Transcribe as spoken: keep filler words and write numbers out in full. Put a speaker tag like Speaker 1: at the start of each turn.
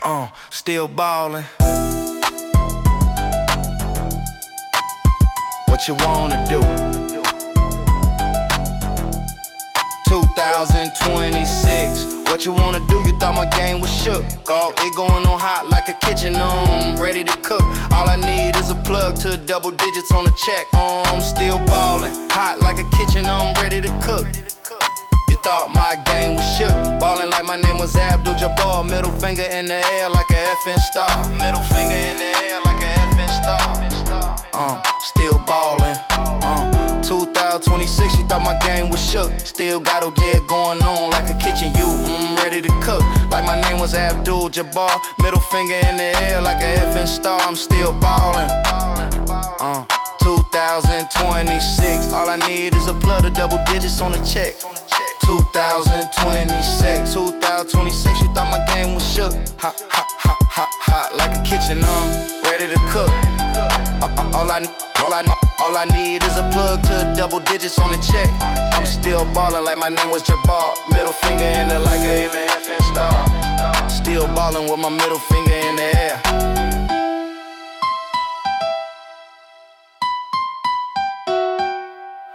Speaker 1: Uh, still ballin'. What you wanna do? two thousand twenty-six. What you wanna do? You thought my game was shook. Oh, it going on hot like a kitchen. Um, ready to cook. All I need is a plug to double digits on the check. Um, I'm still ballin'. Hot like a kitchen. I'm ready to cook. You thought my game was shook. Ballin' like my name was Abdul Jabbar. Middle finger in the air like a effing star. Middle finger in the air like a effing star. Uh, still ballin'. Uh, two thousand twenty-six, you thought my game was shook. Still got a yeah going on like a kitchen. You mm, ready to cook. Like my name was Abdul Jabbar. Middle finger in the air like a effing star. I'm still ballin'. Uh, two thousand twenty-six. All I need is a plug of double digits on the check. two thousand twenty-six, two thousand twenty-six, you thought my game was shook. Hot, hot, hot, hot, hot, like a kitchen, I'm ready to cook. Uh, uh, all, I, all, I, all I need is a plug to double digits on the check. I'm still ballin' like my name was Jabbar. Middle finger in the like a effing star. Still ballin' with my middle finger in the air.